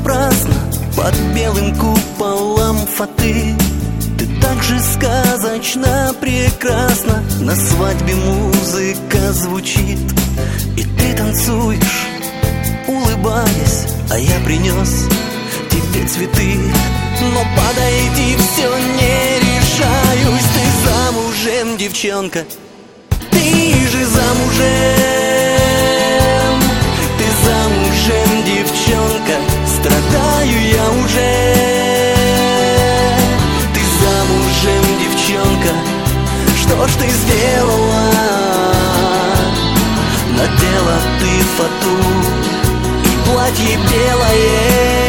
напрасно под белым куполом фаты. Ты так же сказочно прекрасна. На свадьбе музыка звучит, и ты танцуешь, улыбаясь, а я принес тебе цветы. Но подойти все не решаюсь. Ты замужем, девчонка, ты же замужем. Ты замужем, девчонка, страдаю я уже. Ты замужем, девчонка, что ж ты сделала? Надела ты фату и платье белое.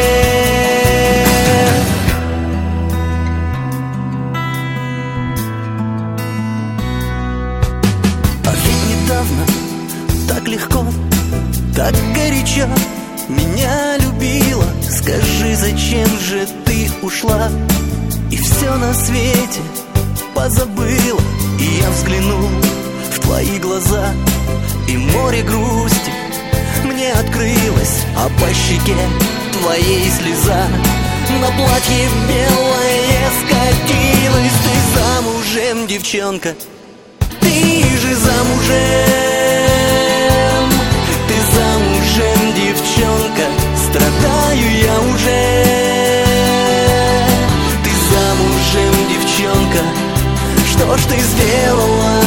Так легко, так горячо меня любила. Скажи, зачем же ты ушла и все на свете позабыла? И я взглянул в твои глаза, и море грусти мне открылось, а по щеке твоей слеза на платье белое скатилась. Ты замужем, девчонка, ты же замужем. Ты замужем, девчонка, страдаю я уже. Ты замужем, девчонка, что ж ты сделала?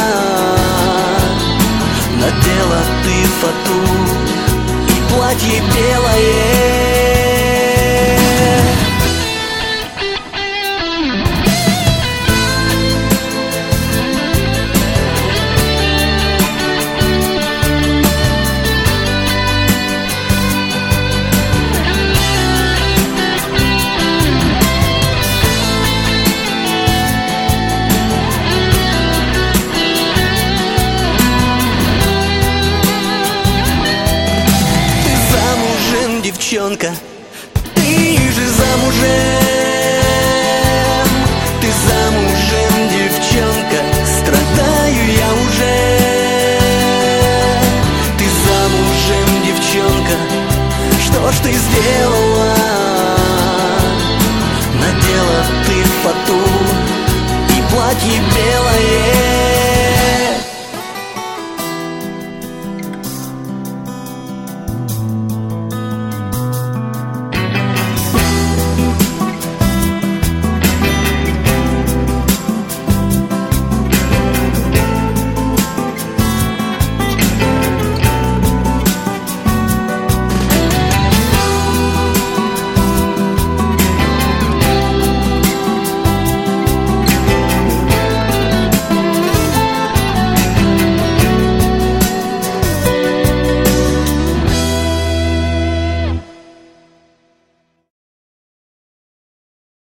Надела ты фату и платье белое. Девчонка, ты же замужем. Ты замужем, девчонка, страдаю я уже. Ты замужем, девчонка, что ж ты сделала? Надела ты фату и платье белое.